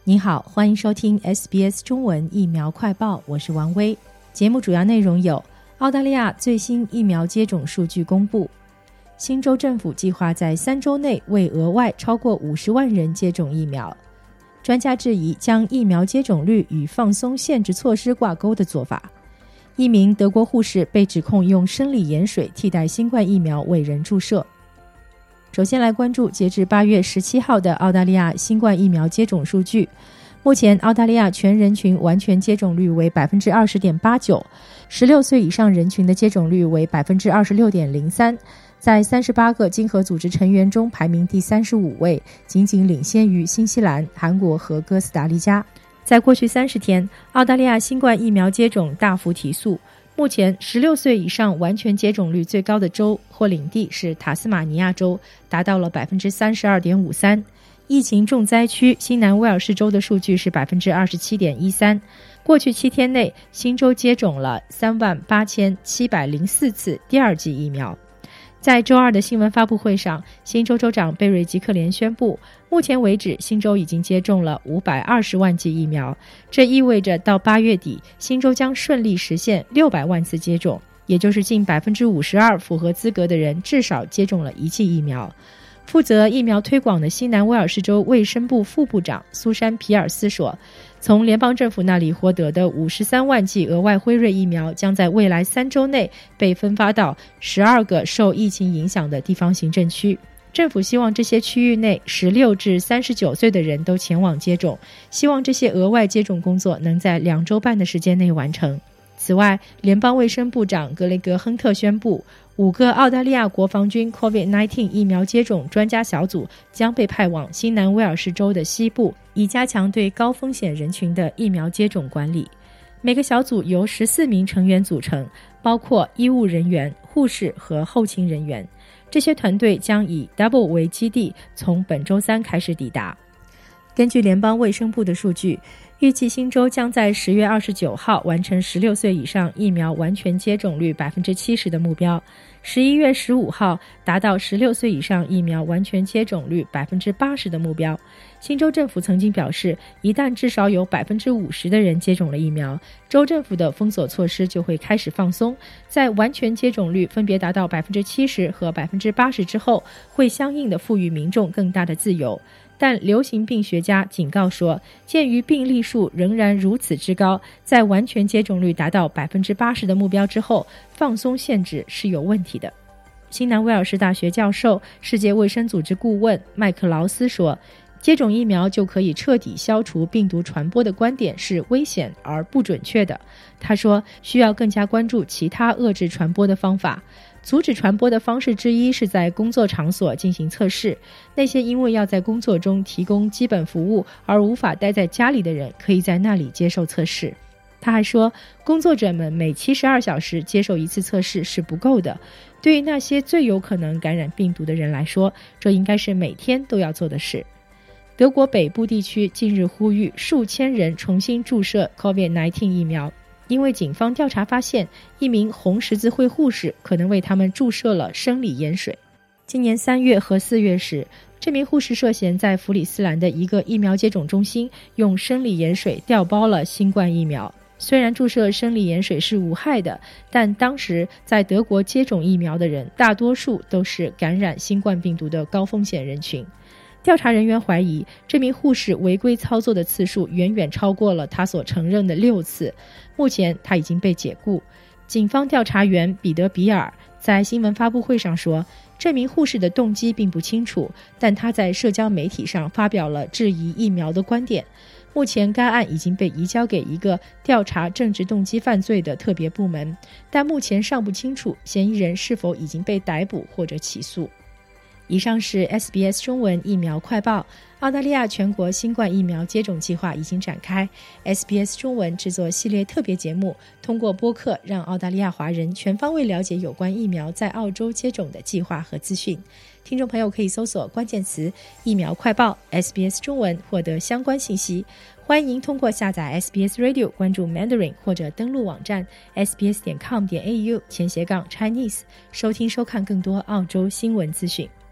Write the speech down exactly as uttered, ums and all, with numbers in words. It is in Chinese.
你好，欢迎收听 S B S 中文疫苗快报，我是王威。节目主要内容有：澳大利亚最新疫苗接种数据公布，新州政府计划在三周内为额外超过五十万人接种疫苗。专家质疑将疫苗接种率与放松限制措施挂钩的做法。一名德国护士被指控用生理盐水替代新冠疫苗为人注射。首先来关注截至八月十七号的澳大利亚新冠疫苗接种数据。目前澳大利亚全人群完全接种率为 百分之二十点八九， 十六岁以上人群的接种率为 百分之二十六点零三， 在三十八个经合组织成员中排名第三十五位，仅仅领先于新西兰、韩国和哥斯达黎加。在过去三十天，澳大利亚新冠疫苗接种大幅提速。目前十六岁以上完全接种率最高的州或领地是塔斯马尼亚州，达到了 百分之三十二点五三。疫情重灾区新南威尔士州的数据是 百分之二十七点一三。过去七天内，新州接种了三万八千七百零四次第二剂疫苗。在周二的新闻发布会上，新州州长贝瑞吉克连宣布，目前为止新州已经接种了五百二十万剂疫苗，这意味着到八月底，新州将顺利实现六百万次接种，也就是近 百分之五十二 符合资格的人至少接种了一剂疫苗。负责疫苗推广的西南威尔士州卫生部副部长苏珊·皮尔斯说，从联邦政府那里获得的五十三万剂额外辉瑞疫苗将在未来三周内被分发到十二个受疫情影响的地方行政区。政府希望这些区域内十六至三十九岁的人都前往接种，希望这些额外接种工作能在两周半的时间内完成。此外，联邦卫生部长格雷格·亨特宣布，五个澳大利亚国防军 COVID 十九 疫苗接种专家小组将被派往新南威尔士州的西部，以加强对高风险人群的疫苗接种管理。每个小组由十四名成员组成，包括医务人员、护士和后勤人员。这些团队将以 Double 为基地，从本周三开始抵达。根据联邦卫生部的数据，预计新州将在十月二十九号完成十六岁以上疫苗完全接种率 百分之七十 的目标，十一月十五号达到十六岁以上疫苗完全接种率 百分之八十 的目标。新州政府曾经表示，一旦至少有 百分之五十 的人接种了疫苗，州政府的封锁措施就会开始放松，在完全接种率分别达到 百分之七十 和 百分之八十 之后，会相应的赋予民众更大的自由。但流行病学家警告说，鉴于病例数仍然如此之高，在完全接种率达到 百分之八十 的目标之后，放松限制是有问题的。新南威尔士大学教授、世界卫生组织顾问麦克劳斯说，接种疫苗就可以彻底消除病毒传播的观点是危险而不准确的。他说，需要更加关注其他遏制传播的方法。阻止传播的方式之一是在工作场所进行测试，那些因为要在工作中提供基本服务而无法待在家里的人可以在那里接受测试。他还说，工作者们每七十二小时接受一次测试是不够的，对于那些最有可能感染病毒的人来说，这应该是每天都要做的事。德国北部地区近日呼吁数千人重新注射 COVID 十九 疫苗，因为警方调查发现，一名红十字会护士可能为他们注射了生理盐水。今年三月和四月时，这名护士涉嫌在弗里斯兰的一个疫苗接种中心用生理盐水调包了新冠疫苗。虽然注射生理盐水是无害的，但当时在德国接种疫苗的人大多数都是感染新冠病毒的高风险人群。调查人员怀疑，这名护士违规操作的次数远远超过了他所承认的六次。目前他已经被解雇。警方调查员彼得·比尔在新闻发布会上说，这名护士的动机并不清楚，但他在社交媒体上发表了质疑疫苗的观点。目前该案已经被移交给一个调查政治动机犯罪的特别部门，但目前尚不清楚嫌疑人是否已经被逮捕或者起诉。以上是 S B S 中文疫苗快报。澳大利亚全国新冠疫苗接种计划已经展开， S B S 中文制作系列特别节目，通过播客让澳大利亚华人全方位了解有关疫苗在澳洲接种的计划和资讯。听众朋友可以搜索关键词疫苗快报 S B S 中文获得相关信息。欢迎通过下载 S B S Radio 关注 Mandarin 或者登录网站 s b s 点 com 点 a u 前斜杠 Chinese 收听收看更多澳洲新闻资讯。